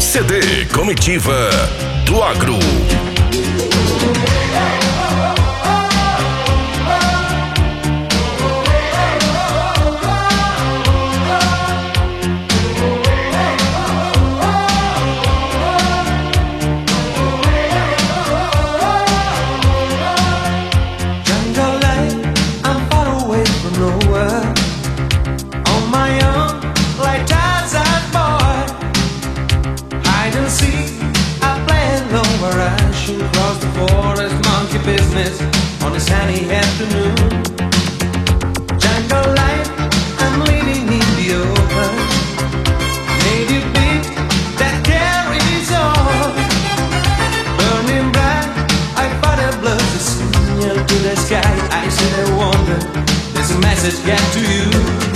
CD Comitiva do Agro. Across the forest, monkey business on a sunny afternoon. Jungle life, I'm living in the open. Native beat that carries on. Burning bright, I fought a blood to signal to the sky. I said I wonder, there's a message get to you.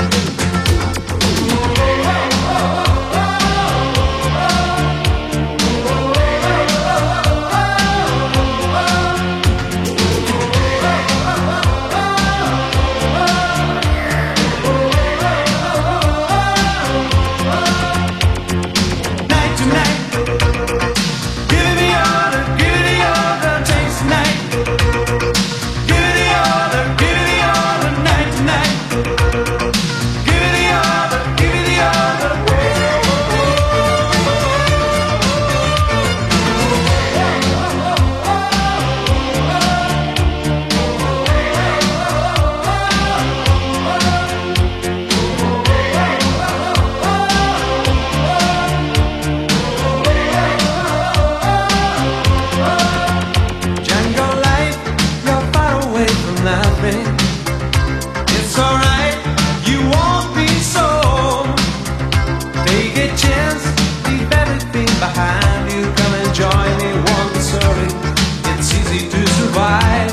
It's alright, you won't be so. Take a chance, leave everything behind you. Come and join me, won't be sorry. It's easy to survive.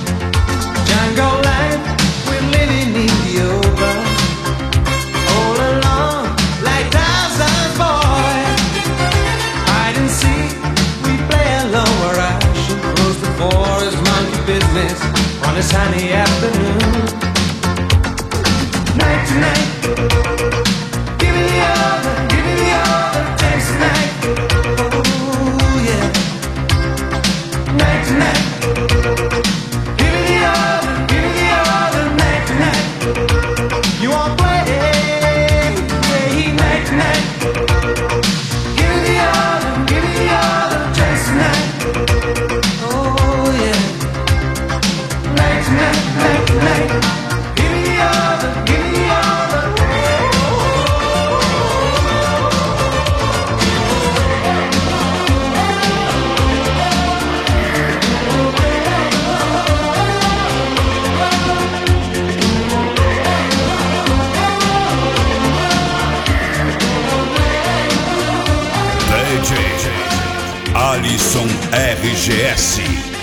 Jungle life, we're living in the open. All alone, like Tarzan's boy. Hide and seek, we play alone where I should close the forest, monkey business on a sunny afternoon. Night to night, give me the other, taste the night. Oh yeah. Night to night, give me the other, night to night. You won't play, night to night. Give me the other, taste the night. Oh yeah. Night to night, night to night. Give me the other, give me the other. DJ Alisson RGS.